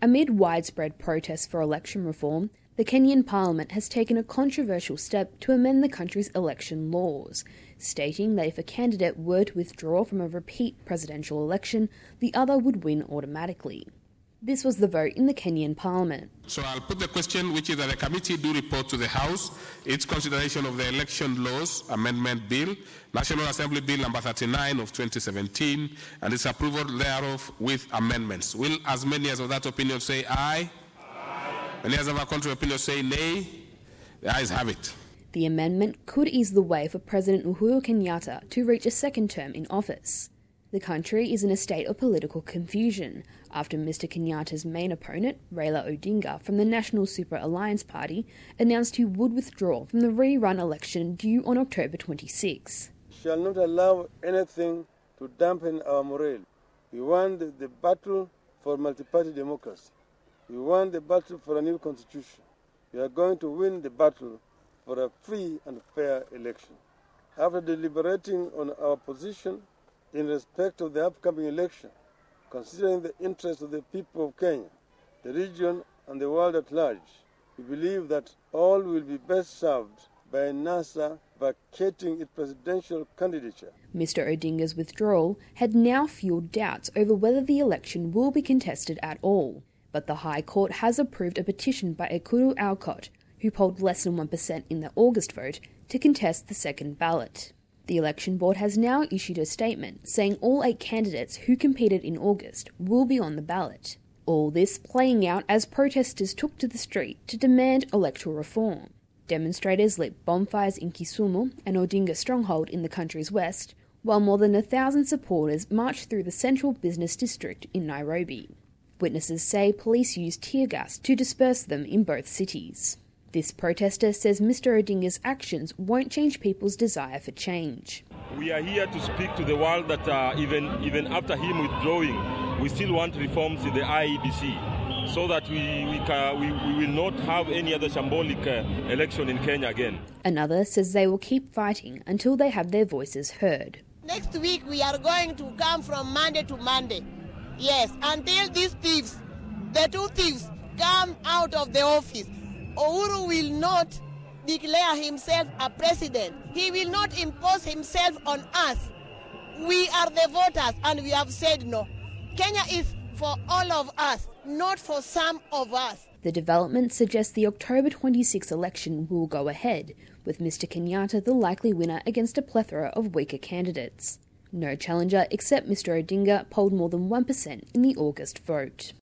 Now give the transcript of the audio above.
Amid widespread protests for election reform, the Kenyan Parliament has taken a controversial step to amend the country's election laws, stating that if a candidate were to withdraw from a repeat presidential election, the other would win automatically. This was the vote in the Kenyan Parliament. So I'll put the question, which is that the committee do report to the House its consideration of the Election Laws Amendment Bill, National Assembly Bill number 39 of 2017, and its approval thereof with amendments. Will as many as of that opinion say aye? Aye. Any as of our contrary opinion say nay? The ayes have it. The amendment could ease the way for President Uhuru Kenyatta to reach a second term in office. The country is in a state of political confusion after Mr. Kenyatta's main opponent, Raila Odinga from the National Super Alliance Party, announced he would withdraw from the rerun election due on October 26. We shall not allow anything to dampen our morale. We want the battle for multi-party democracy. We want the battle for a new constitution. We are going to win the battle for a free and fair election. After deliberating on our position in respect of the upcoming election, considering the interests of the people of Kenya, the region and the world at large, we believe that all will be best served by NASA vacating its presidential candidature. Mr. Odinga's withdrawal had now fueled doubts over whether the election will be contested at all, but the High Court has approved a petition by Ekuru Aukot, who polled less than 1% in the August vote, to contest the second ballot. The election board has now issued a statement saying all 8 candidates who competed in August will be on the ballot. All this playing out as protesters took to the street to demand electoral reform. Demonstrators lit bonfires in Kisumu, an Odinga stronghold in the country's west, while more than 1,000 supporters marched through the central business district in Nairobi. Witnesses say police used tear gas to disperse them in both cities. This protester says Mr. Odinga's actions won't change people's desire for change. We are here to speak to the world that even after him withdrawing, we still want reforms in the IEBC so that we will not have any other shambolic election in Kenya again. Another says they will keep fighting until they have their voices heard. Next week we are going to come from Monday to Monday. Yes, until these thieves, the 2 thieves, come out of the office. Uhuru will not declare himself a president. He will not impose himself on us. We are the voters and we have said no. Kenya is for all of us, not for some of us. The development suggests the October 26 election will go ahead, with Mr. Kenyatta the likely winner against a plethora of weaker candidates. No challenger except Mr. Odinga polled more than 1% in the August vote.